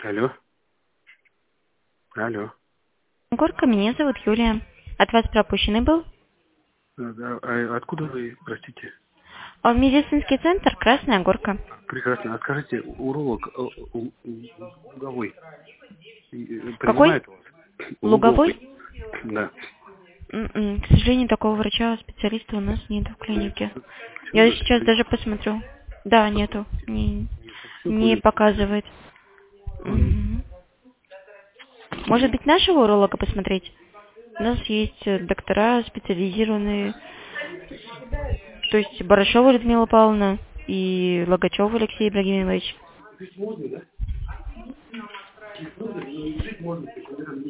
Алло. Алло. Горка, меня зовут Юлия. От вас пропущенный был? Откуда вы, простите? Медицинский центр «Красная Горка». Прекрасно. А скажите, уролог луговой Какой? принимает вас? Луговой? Луговой. Да. К сожалению, такого врача, специалиста у нас нет в клинике. Все Я же сейчас специалист. даже посмотрю. Да, нету. Все Не будет. показывает. Мгм. Может быть, нашего уролога посмотреть? У нас есть доктора специализированные, то есть Барашова Людмила Павловна и Логачев Алексей Ибрагимович. Здесь можно, да? Здесь можно, но здесь можно.